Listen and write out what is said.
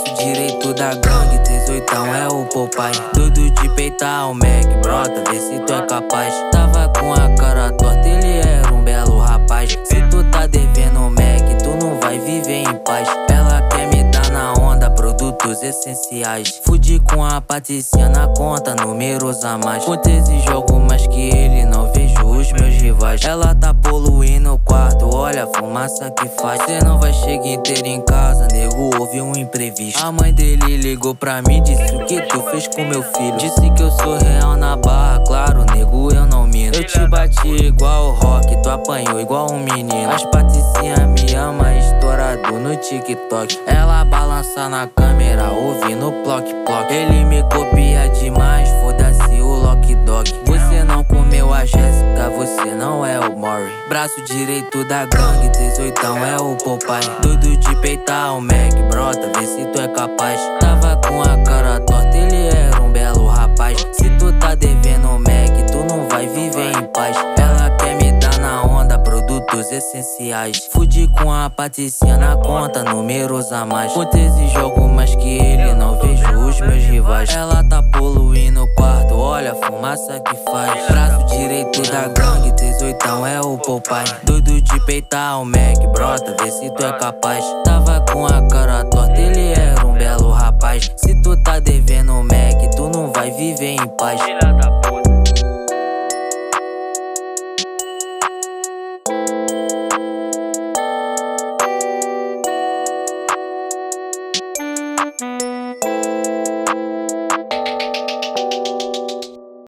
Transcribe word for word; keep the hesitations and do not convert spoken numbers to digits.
Braço direito da gangue, dezoitão é o Popeye. Doido de peitar o Mac, brota, vê se tu é capaz. Tava com a cara torta, ele era um belo rapaz. Se tu tá devendo o Mac, tu não vai viver em paz. Ela quer me dar na onda, produtos essenciais. Fudi com a Patricinha na conta, números a mais. Com treze jogo mais que ele, não vejo os meus rivais. Ela tá poluindo o quarto, olha a fumaça que faz. Cê não vai chegar inteiro em casa, nego, houve um imprevisto. A mãe dele ligou pra mim, disse o que tu fez com meu filho. Disse que eu sou real na barra, claro, nego, eu não minto. Eu te bati igual o Rock, tu apanhou igual um menino. As Patricinha me ama, estourado no TikTok. Ela balança na câmera, ouvindo ploc ploc. Ele me copia demais, foda-se o Lock Dog. Você não comeu a Jéssica, você não é o Maury. Braço direito da gangue, dezoitão é o Popeye. Doido de peitar o Mac, brota, vê se tu é capaz. Tava com a cara torta, ele era um belo rapaz. Se tu tá devendo o Mac, tu não vai viver em paz. Ela quer me dar na onda, produtos essenciais. Fudi com a Patricinha na conta, números a mais. Com treze jogo mais que ele, não vejo os meus rivais. Ela tá poluindo o quarto, olha a fumaça que faz. Braço direito da gangue, dezoitão é o Popeye. Doido de peitar o Mac, brota, vê se tu é capaz. Tava com a cara torta, ele era um belo rapaz. Se tu tá devendo o Mac, tu não vai viver em paz.